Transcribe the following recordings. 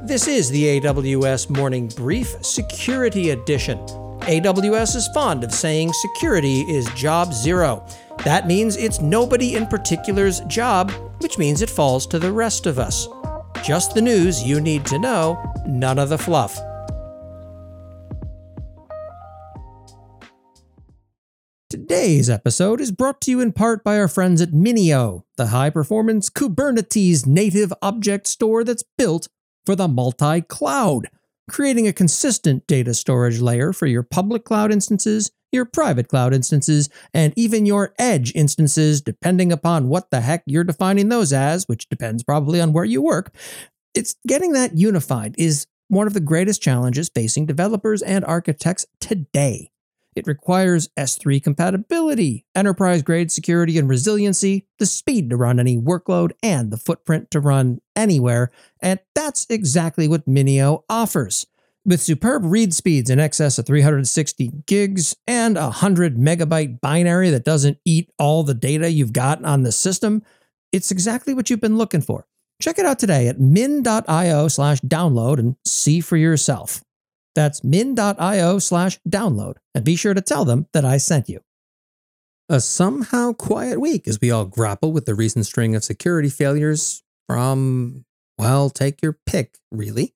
This is the AWS Morning Brief Security Edition. AWS is fond of saying security is job zero. That means it's nobody in particular's job, which means it falls to the rest of us. Just the news you need to know, none of the fluff. Today's episode is brought to you in part by our friends at Minio, the high-performance Kubernetes native object store that's built for the multi-cloud, creating a consistent data storage layer for your public cloud instances, your private cloud instances, and even your edge instances, depending upon what the heck you're defining those as, which depends probably on where you work. It's getting that unified is one of the greatest challenges facing developers and architects today. It requires S3 compatibility, enterprise-grade security and resiliency, the speed to run any workload, and the footprint to run anywhere, and that's exactly what Minio offers. With superb read speeds in excess of 360 gigs and a 100 megabyte binary that doesn't eat all the data you've got on the system, it's exactly what you've been looking for. Check it out today at min.io/download and see for yourself. That's min.io/download, and be sure to tell them that I sent you. A somehow quiet week as we all grapple with the recent string of security failures from, well, take your pick, really.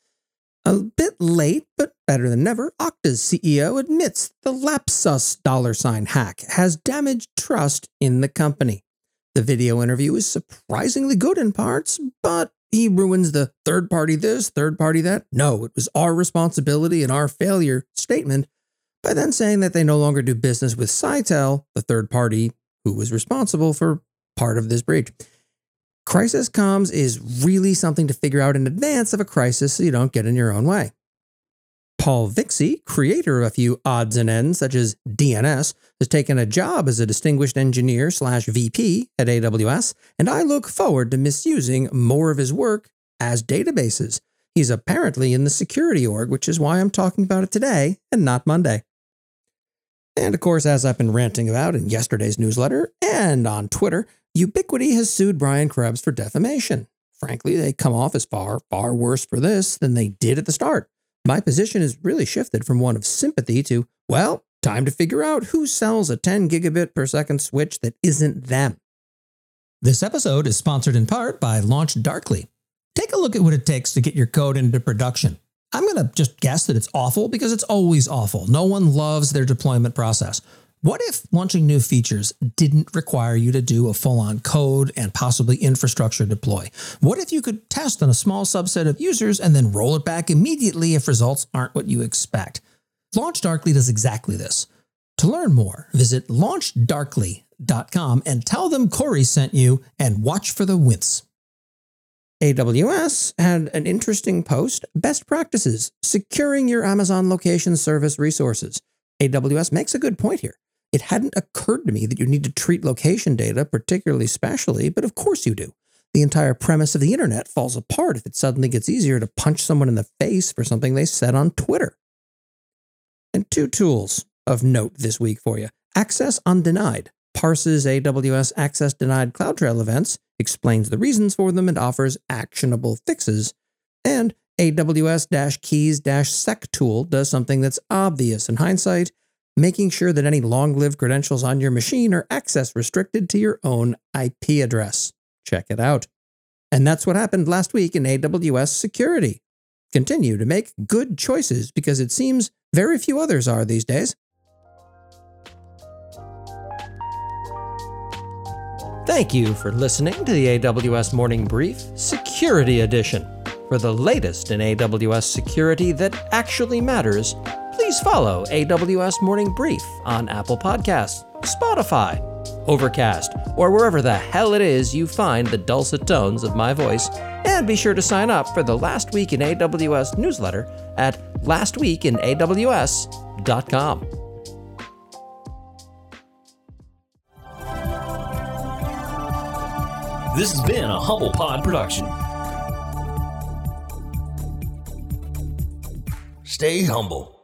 A bit late, but better than never, Okta's CEO admits the Lapsus $ hack has damaged trust in the company. The video interview is surprisingly good in parts, but he ruins the third party this, third party that. No, it was our responsibility and our failure statement by then saying that they no longer do business with Sitel, the third party who was responsible for part of this breach. Crisis comms is really something to figure out in advance of a crisis so you don't get in your own way. Paul Vixie, creator of a few odds and ends such as DNS, has taken a job as a distinguished engineer/VP at AWS, and I look forward to misusing more of his work as databases. He's apparently in the security org, which is why I'm talking about it today and not Monday. And of course, as I've been ranting about in yesterday's newsletter and on Twitter, Ubiquiti has sued Brian Krebs for defamation. Frankly, they come off as far, far worse for this than they did at the start. My position has really shifted from one of sympathy to, well, time to figure out who sells a 10 gigabit per second switch that isn't them. This episode is sponsored in part by LaunchDarkly. Take a look at what it takes to get your code into production. I'm going to just guess that it's awful because it's always awful. No one loves their deployment process. What if launching new features didn't require you to do a full-on code and possibly infrastructure deploy? What if you could test on a small subset of users and then roll it back immediately if results aren't what you expect? LaunchDarkly does exactly this. To learn more, visit launchdarkly.com and tell them Corey sent you and watch for the wince. AWS had an interesting post, Best Practices, Securing Your Amazon Location Service Resources. AWS makes a good point here. It hadn't occurred to me that you need to treat location data particularly specially, but of course you do. The entire premise of the internet falls apart if it suddenly gets easier to punch someone in the face for something they said on Twitter. And two tools of note this week for you. Access Undenied parses AWS Access Denied CloudTrail events, explains the reasons for them, and offers actionable fixes. And AWS-keys-sec tool does something that's obvious in hindsight, making sure that any long-lived credentials on your machine are access restricted to your own IP address. Check it out. And that's what happened last week in AWS security. Continue to make good choices because it seems very few others are these days. Thank you for listening to the AWS Morning Brief Security Edition. For the latest in AWS security that actually matters, please follow AWS Morning Brief on Apple Podcasts, Spotify, Overcast, or wherever the hell it is you find the dulcet tones of my voice, and be sure to sign up for the Last Week in AWS newsletter at lastweekinaws.com. This has been a Humble Pod production. Stay humble.